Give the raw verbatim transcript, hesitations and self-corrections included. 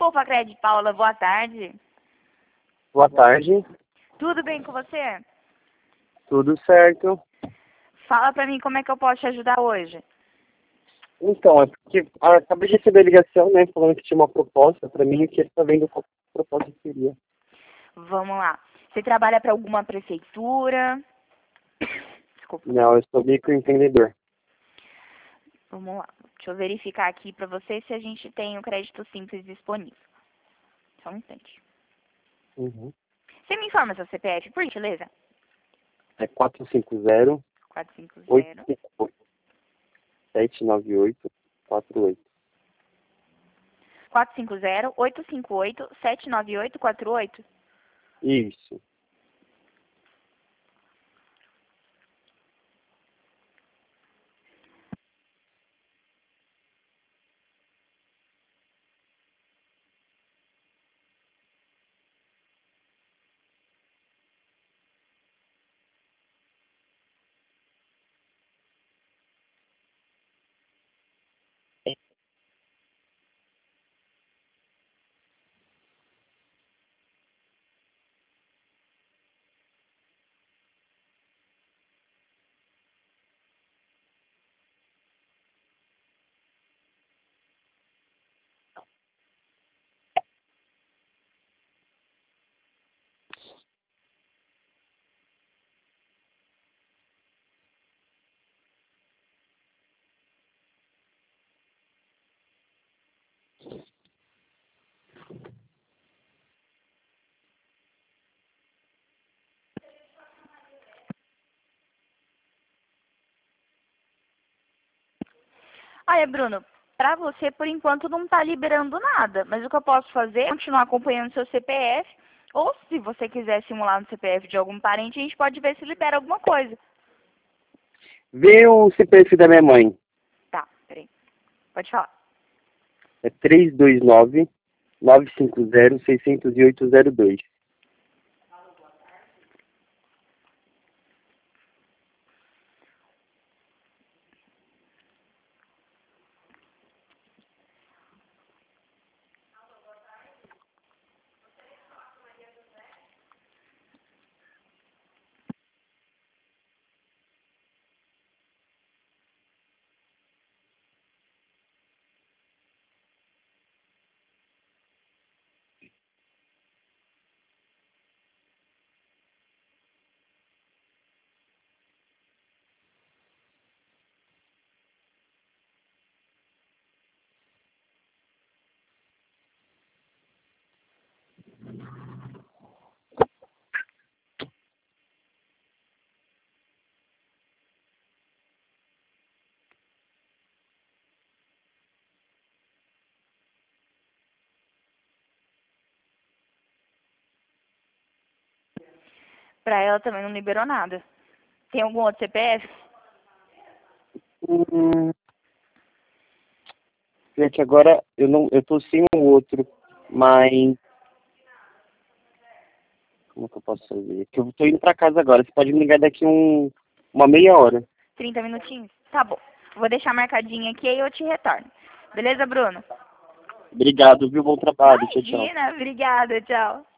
Opa, Cred Paula, boa tarde. Boa tarde. Tudo bem com você? Tudo certo. Fala pra mim como é que eu posso te ajudar hoje. Então, é porque ah, acabei de receber a ligação, né, falando que tinha uma proposta pra mim e que está vendo qual proposta seria. Vamos lá. Você trabalha para alguma prefeitura? Desculpa. Não, eu sou microempreendedor. Vamos lá. Deixa eu verificar aqui pra você se a gente tem o crédito simples disponível. Só um instante. Uhum. Você me informa seu C P F, por gentileza? É quatro cinco zero, quatro cinco oito zero, cinco oito, sete nove oito, quatro oito. quatro cinco zero, oito cinco oito, sete nove oito quatro oito. Isso. Olha, Bruno, pra você, por enquanto, não tá liberando nada. Mas o que eu posso fazer é continuar acompanhando seu C P F. Ou, se você quiser simular no C P F de algum parente, a gente pode ver se libera alguma coisa. Vê o C P F da minha mãe. Tá, peraí. Pode falar. É três dois nove, nove cinco zero, seis zero oito zero dois. Pra ela também não liberou nada. Tem algum outro C P F? Hum, é que agora eu não, eu tô sem o outro, mas como que eu posso fazer? Que eu tô indo pra casa agora. Você pode me ligar daqui um, uma meia hora. trinta minutinhos? Tá bom. Vou deixar marcadinho aqui e eu te retorno. Beleza, Bruno? Obrigado, viu? Bom trabalho. Tchau, tchau. Imagina, obrigada, tchau.